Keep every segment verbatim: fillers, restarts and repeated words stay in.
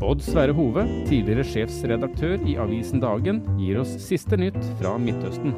Odd Sverre Hove, tidligere sjefsredaktør i avisen Dagen, gir oss siste nytt fra Midtøsten.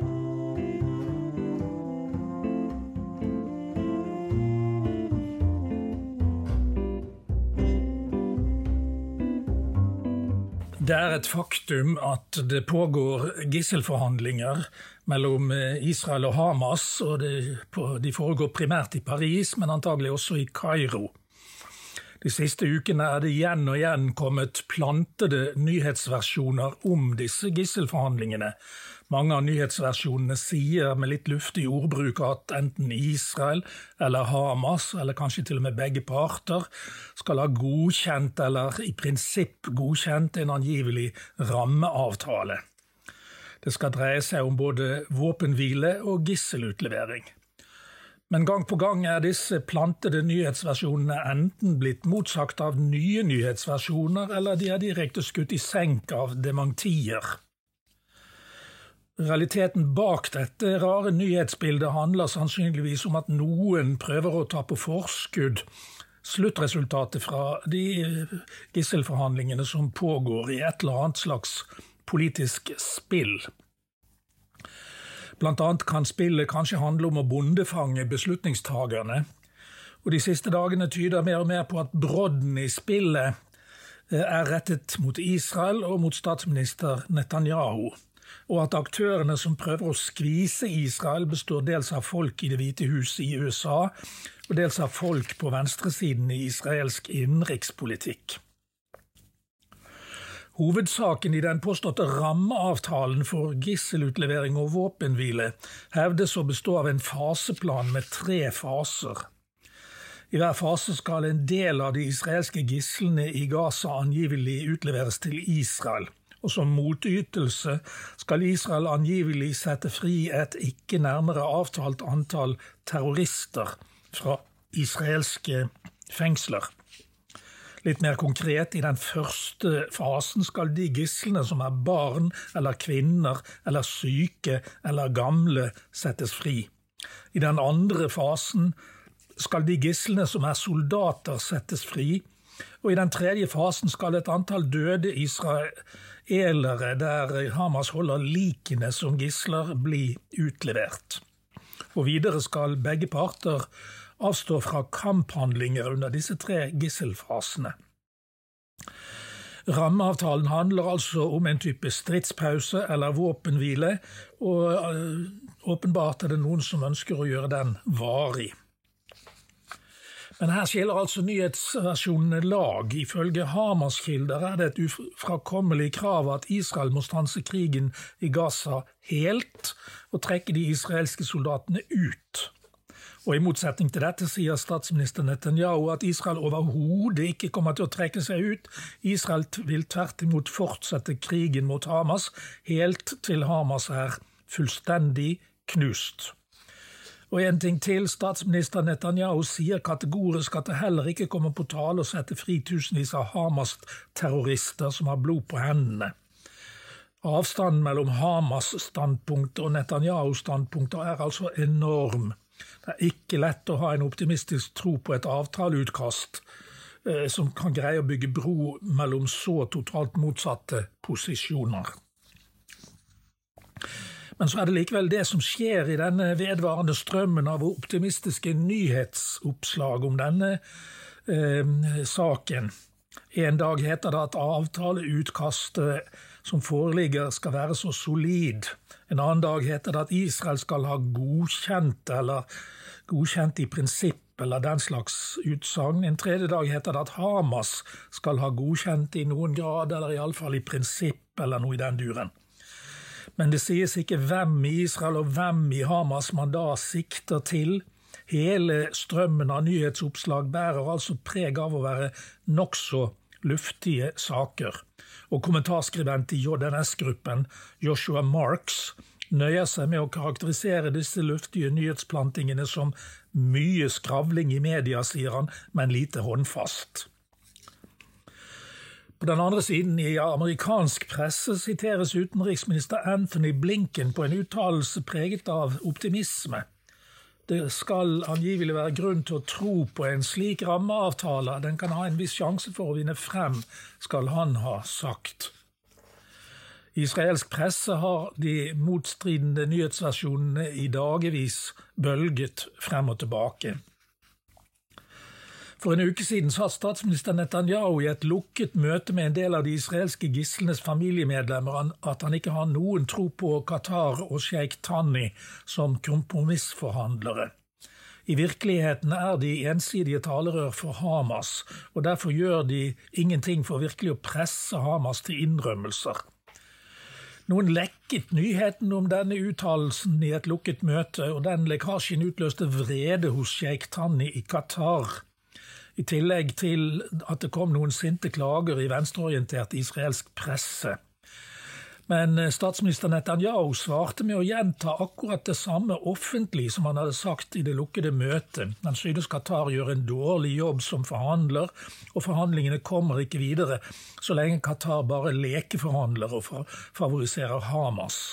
Det er et faktum at det pågår gisselforhandlinger mellom Israel og Hamas, og det, de foregår primært i Paris, men antagelig også i Kairo. De siste ukene er det igjen og igjen kommet plantede nyhetsversjoner om disse gisselforhandlingene. Mange av nyhetsversjonene sier med litt luftig ordbruk at enten Israel eller Hamas, eller kanskje til og med begge parter, skal ha godkjent eller i prinsipp godkjent en angivelig rammeavtale. Det skal dreie seg om både våpenhvile og gisselutlevering. Men gang på gang er disse plantede nyhetsversjonene enten blitt motsagt av nye nyhetsversjoner, eller de er direkte skutt i senk av dementier. Realiteten bak dette rare nyhetsbildet handler sannsynligvis om at noen prøver å ta på forskudd sluttresultatet fra de gisselforhandlingene som pågår i et eller annet slags politisk spill. Blant annet kan spillet kanskje handle om å bondefange beslutningstagerne, og de siste dagene tyder mer og mer på at brodden i spillet er rettet mot Israel og mot statsminister Netanyahu, og at aktørene som prøver å skvise Israel består dels av folk i Det hvite hus i U S A, og dels av folk på venstresiden i israelsk innenrikspolitikk. Hovedsaken i den påståtte rammeavtalen for gisselutlevering og våpenhvile hevdes å bestå av en faseplan med tre faser. I hver fase skal en del av de israelske gisslene i Gaza angivelig utleveres til Israel, og som motytelse skal Israel angivelig sette fri et ikke nærmere avtalt antall terrorister fra israelske fengsler. Litt mer konkret, i den første fasen skal de gisslene som er barn eller kvinner eller syke eller gamle settes fri. I den andre fasen skal de gisslene som er soldater settes fri, og i den tredje fasen skal et antall døde israelere der Hamas holder likene som gisler bli utlevert. Og videre skal begge parter avstå fra kamphandlinger under disse tre gisselfasene. Rammeavtalen handler altså om en type stridspause eller våpenhvile, og åpenbart er det noen som ønsker å gjøre den varig. Men her skiller altså nyhetsversjonene lag. Ifølge Hamas-kilder er det et ufrakommelig krav at Israel må stanse krigen i Gaza helt og trekke de israelske soldatene ut. Og i motsetning til dette sier statsminister Netanyahu at Israel overhodet ikke kommer til å trekke seg ut. Israel vil tvert imot fortsette krigen mot Hamas, helt til Hamas er fullstendig knust. Og en ting til, statsminister Netanyahu sier kategorisk at det heller ikke kommer på tale å sette fri tusenvis av Hamas-terrorister som har blod på hendene. Avstanden mellom Hamas-standpunktet og Netanyahu-standpunktet er altså enorm. Det er ikke lett å ha en optimistisk tro på et avtaleutkast eh, som kan greie å bygge bro mellom så totalt motsatte posisjoner. Men så er det likevel det som skjer i denne vedvarende strømmen av optimistiske nyhetsoppslag om denne eh, saken. En dag heter det at avtaleutkastet som foreligger skal være så solid. En annen dag heter det at Israel skal ha godkjent eller godkjent i prinsipp eller den slags utsagn. En tredje dag heter det at Hamas skal ha godkjent i noen grad eller i alle fall i prinsipp eller noe i den duren. Men det sies ikke hvem i Israel og hvem i Hamas man da sikter til. Hele strømmen av nyhetsoppslag bærer altså preg av å være nok så luftige saker. Og kommentarskribent i J N S-gruppen, Joshua Marks, nøyer seg med å karakterisere disse luftige nyhetsplantingene som mye skravling i media, sier han, men lite håndfast. På den andre siden i amerikansk presse siteres utenriksminister Anthony Blinken på en uttalelse preget av optimisme. Det skal angivelig være grunn til å tro på en slik rammeavtale. Den kan ha en viss sjanse for å vinne frem, skal han ha sagt. I israelsk presse har de motstridende nyhetsversjonene i dagevis bølget frem og tilbake. For en uke siden satt statsminister Netanyahu i et lukket møte med en del av de israelske gislenes familiemedlemmer at han ikke har noen tro på Qatar og Sheikh Thani som kompromissforhandlere. I virkeligheten er de ensidige talerør for Hamas, og derfor gjør de ingenting for virkelig å presse Hamas til innrømmelser. Noen lekket nyheten om denne uttalelsen i et lukket møte, og den lekkasjen utløste vrede hos Sheikh Thani i Qatar. I tillegg til at det kom noen sinte klager i venstreorientert israelsk presse. Men statsminister Netanyahu svarte med å gjenta akkurat det samme offentlig som han hadde sagt i det lukkede møtet. Han synes Qatar gjør en dårlig jobb som forhandler, og forhandlingene kommer ikke videre, så lenge Qatar bare lekeforhandler og favoriserer Hamas.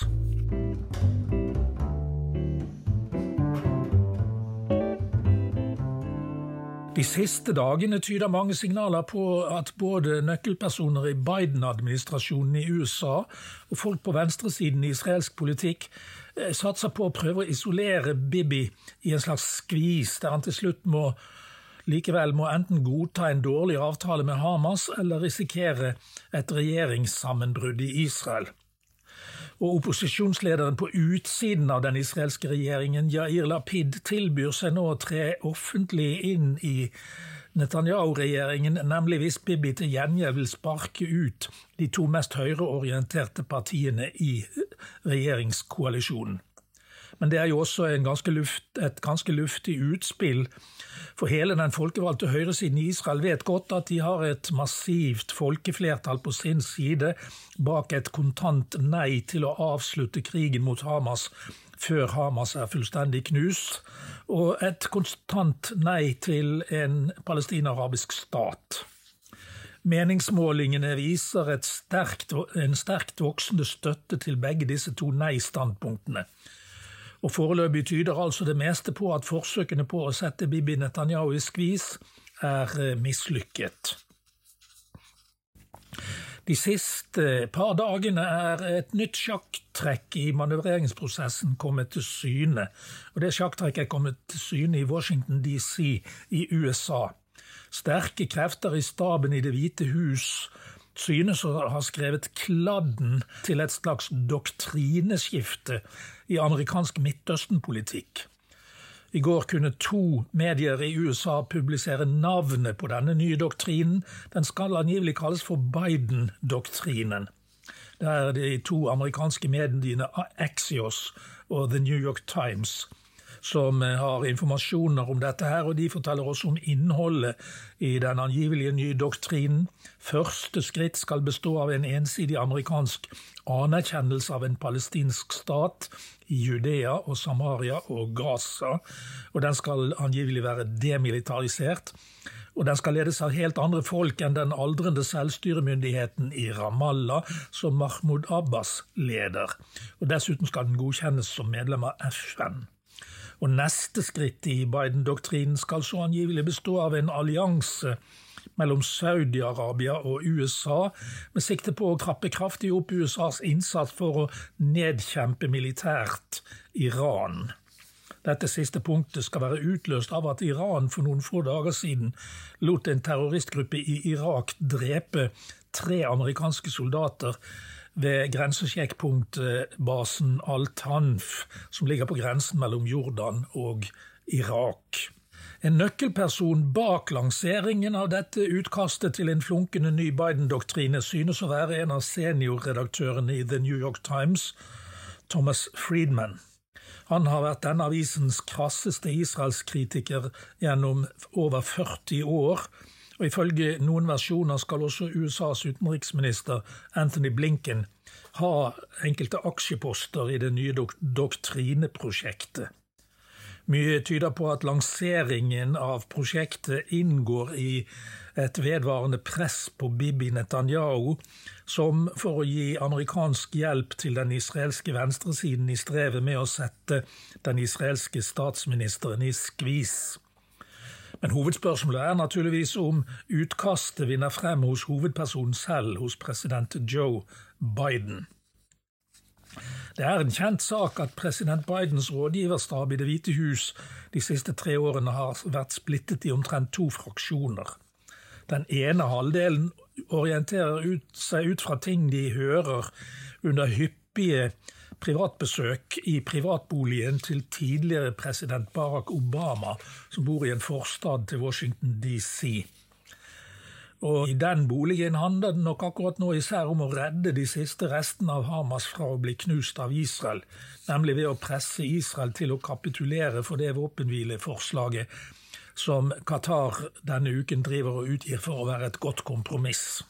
De siste dagene tyder mange signaler på at både nøkkelpersoner i Biden-administrasjonen i U S A og folk på venstresiden i israelsk politikk satser på å prøve å isolere Bibi i en slags skvis, der han til slutt må, likevel må enten godta en dårlig avtale med Hamas eller risikere et regjeringssammenbrudd i Israel. Og opposisjonslederen på utsiden av den israelske regjeringen, Yair Lapid, tilbyr seg nå å tre offentlig inn i Netanyahu-regjeringen, nemlig hvis Bibi til gjengjeld vil sparke ut de to mest høyreorienterte partiene i regjeringskoalisjonen. Men det er jo også en ganske luft, et ganske luftig utspill, for hele den folkevalgte høyresiden i Israel vet godt at de har et massivt folkeflertall på sin side bak et kontant nei til å avslutte krigen mot Hamas før Hamas er fullstendig knust, og et kontant nei til en palestinarabisk stat. Meningsmålingene viser et sterkt, en sterkt voksende støtte til begge disse to nei-standpunktene. Og foreløpig tyder altså det meste på at forsøkene på å sette Bibi Netanyahu i skvis er mislykket. De siste par dagene er et nytt sjakktrekk i manøvreringsprosessen kommet til syne, og det sjakktrekket er kommet til syne i Washington D C i U S A. Sterke krefter i staben i Det hvite hus synes å ha skrevet kladden til et slags doktrineskifte i amerikansk Midtøsten-politikk. I går kunne to medier i U S A publisere navnet på denne nye doktrinen. Den skal angivelig kalles for Biden-doktrinen. Det er de to amerikanske mediene Axios og The New York Times som har informasjoner om dette her, og de forteller også om innholdet i den angivelige nye doktrinen. Første skritt skal bestå av en ensidig amerikansk anerkjennelse av en palestinsk stat i Judea og Samaria og Gaza, og den skal angivelig være demilitarisert, og den skal ledes av helt andre folk enn den aldrende selvstyremyndigheten i Ramallah, som Mahmoud Abbas leder, og dessuten skal den godkjennes som medlem av F N. Og neste skritt i Biden-doktrinen skal så angivelig bestå av en allianse mellom Saudi-Arabia og U S A, med sikte på å krappe kraftig opp U S As innsats for å nedkjempe militært Iran. Dette siste punktet skal være utløst av at Iran for noen få dager siden lot en terroristgruppe i Irak drepe tre amerikanske soldater ved grensesjekkpunktbasen Al-Tanf, som ligger på grensen mellom Jordan og Irak. En nøkkelperson bak lanseringen av dette utkastet til en flunkende ny Biden-doktrine synes å være en av seniorredaktørene i The New York Times, Thomas Friedman. Han har vært denne avisens krasseste Israels-kritiker gjennom over førti år, og ifølge noen versjoner skal også U S As utenriksminister Anthony Blinken ha enkelte aksjeposter i det nye dok- doktrineprosjektet. Mye tyder på at lanseringen av prosjektet inngår i et vedvarende press på Bibi Netanyahu, som for å gi amerikansk hjelp til den israelske venstresiden i strevet med å sette den israelske statsministeren i skvis. Men hovedspørsmålet er naturligvis om utkastet vinner frem hos hovedpersonen selv, hos president Joe Biden. Det er en kjent sak at president Bidens rådgiverstab i Det hvite hus de siste tre årene har vært splittet i omtrent to fraksjoner. Den ene halvdelen orienterer ut, seg ut fra ting de hører under hyppige privatbesøk i privatboligen til tidligere president Barack Obama, som bor i en forstad til Washington D C. Og i den boligen handler det nok akkurat nå især om å redde de siste restene av Hamas fra å bli knust av Israel, nemlig ved å presse Israel til å kapitulere for det våpenhvileforslaget som Qatar denne uken driver og utgir for å være et godt kompromiss.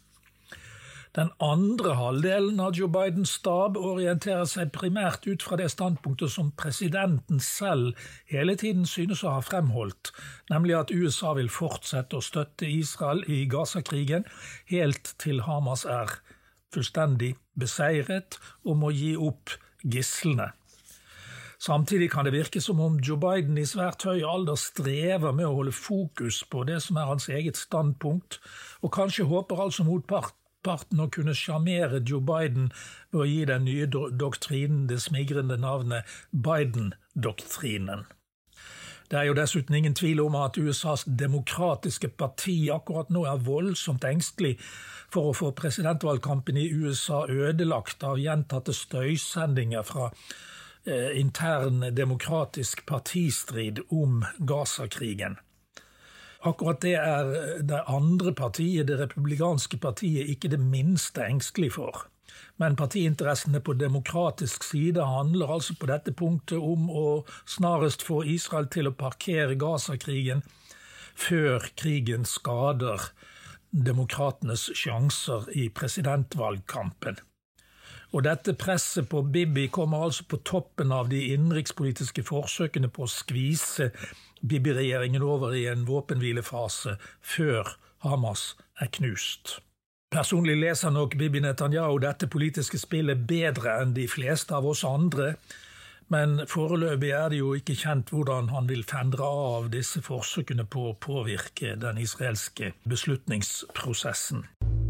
Den andre halvdelen av Joe Bidens stab orienterer seg primært ut fra det standpunktet som presidenten selv hele tiden synes å ha fremholdt, nemlig at U S A vil fortsette å støtte Israel i Gaza-krigen helt til Hamas er fullstendig beseiret og må gi opp gislene. Samtidig kan det virke som om Joe Biden i svært høy alder strever med å holde fokus på det som er hans eget standpunkt, og kanskje håper altså motparten å kunne sjarmere Joe Biden ved å gi den nye do- doktrinen det smigrende navnet Biden-doktrinen. Det er jo dessuten ingen tvil om at U S As demokratiske parti akkurat nå er voldsomt engstelig for å få presidentvalgkampen i U S A ødelagt av gjentatte støysendinger fra eh, intern demokratisk partistrid om Gaza-krigen. Akkurat det er det andre partiet, det republikanske partiet, ikke det minste engstelig for. Men partiinteressene på demokratisk side handler altså på dette punktet om å snarest få Israel til å parkere Gaza-krigen før krigen skader demokratenes sjanser i presidentvalgkampen. Og dette presset på Bibi kommer altså på toppen av de innenrikspolitiske forsøkene på å skvise Bibi-regjeringen over i en våpenhvilefase før Hamas er knust. Personlig leser nok Bibi Netanyahu dette politiske spillet bedre enn de fleste av oss andre, men foreløpig er det jo ikke kjent hvordan han vil fendre av disse forsøkene på å påvirke den israelske beslutningsprosessen.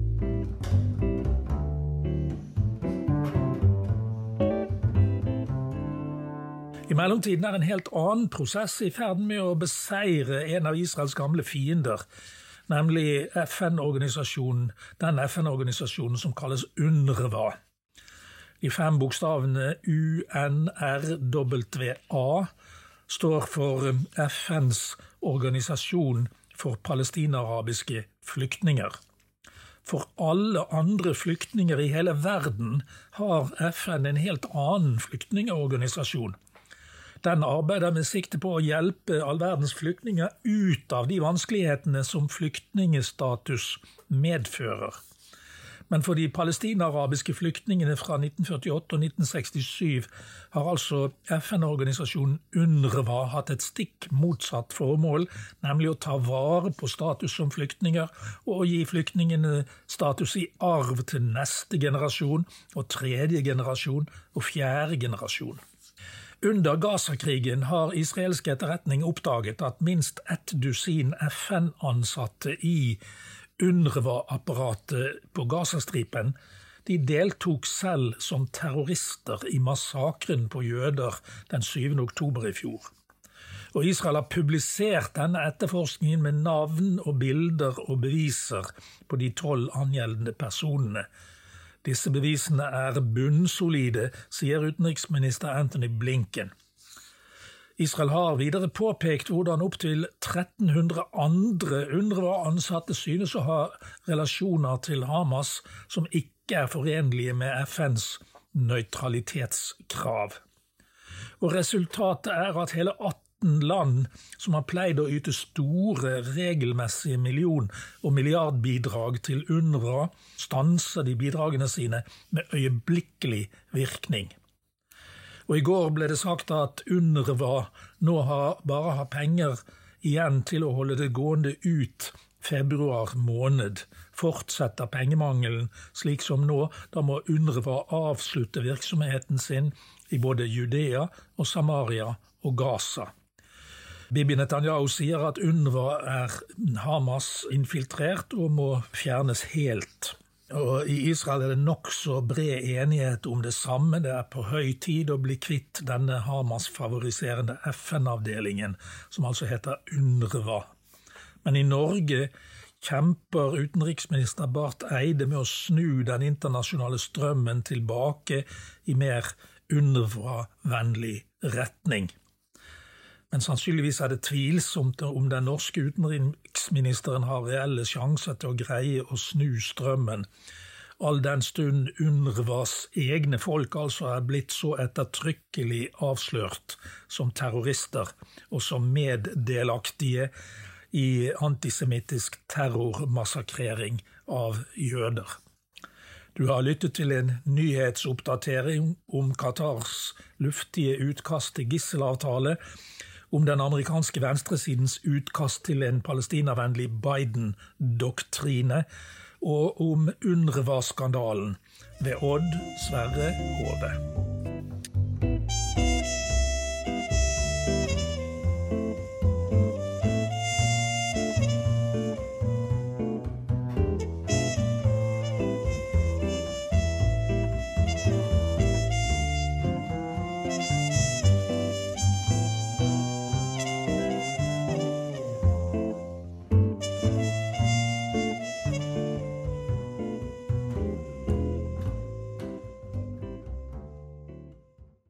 I mellomtiden er en helt annen prosess i ferd med å beseire en av Israels gamle fiender, nemlig F N-organisasjonen, den F N-organisasjonen som kalles UNRWA. De fem bokstavene U N R W A står for F N's organisasjon for palestinarabiske flyktninger. For alle andre flyktninger i hele verden har F N en helt annen flyktningeorganisasjon. Den arbeider med sikte på å hjelpe all verdens flyktninger ut av de vanskelighetene som flyktningestatus medfører. Men for de palestinarabiske flyktningene fra nitten førtiåtte og nitten sekstisju har altså F N-organisasjonen UNRWA hatt et stikk motsatt formål, nemlig å ta vare på status som flyktninger og gi flyktningene status i arv til neste generasjon og tredje generasjon og fjerde generasjon. Under Gaza-krigen har israelsk etterretning oppdaget at minst ett dusin F N-ansatte i UNRWA-apparatet på Gazastripen, de deltok selv som terrorister i massakren på jøder den syvende oktober i fjor. Og Israel har publisert denne etterforskningen med navn og bilder og beviser på de tolv angjeldende personene. Disse bevisene er bunnsolide, sier utenriksminister Antony Blinken. Israel har videre påpekt hvordan opp til tretten hundre andre UNRWA-ansatte synes å ha relasjoner til Hamas som ikke er forenlige med F N's nøytralitetskrav. Og resultatet er at hele atten land som har pleid å yte store, regelmessige million- og milliardbidrag til UNRWA, stanser de bidragene sine med øyeblikkelig virkning. Og i går ble det sagt at UNRWA nå har, bare har penger igjen til å holde det gående ut februar måned. Fortsetter pengemangelen slik som nå, da må UNRWA avslutte virksomheten sin i både Judea og Samaria og Gaza. Bibi Netanyahu sier at UNRWA er Hamas infiltrert og må fjernes helt. Og i Israel er det nok så bred enighet om det samme. Det er på høy tid å bli kvitt denne Hamas-favoriserende F N-avdelingen, som altså heter UNRWA. Men i Norge kjemper utenriksminister Barth Eide med å snu den internasjonale strømmen tilbake i mer UNRWA-vennlig retning. Men sannsynligvis er det tvilsomt om den norske utenriksministeren har reelle sjanser til å greie å snu strømmen. All den stund UNRWAs egne folk altså er blitt så ettertrykkelig avslørt som terrorister og som meddelaktige i antisemittisk terrormassakrering av jøder. Du har lyttet til en nyhetsoppdatering om Qatars luftige utkast til gisselavtale, om den amerikanske venstresidens utkast til en palestinavennlig Biden-doktrine, og om UNRWA-skandalen ved Odd Sverre Hove.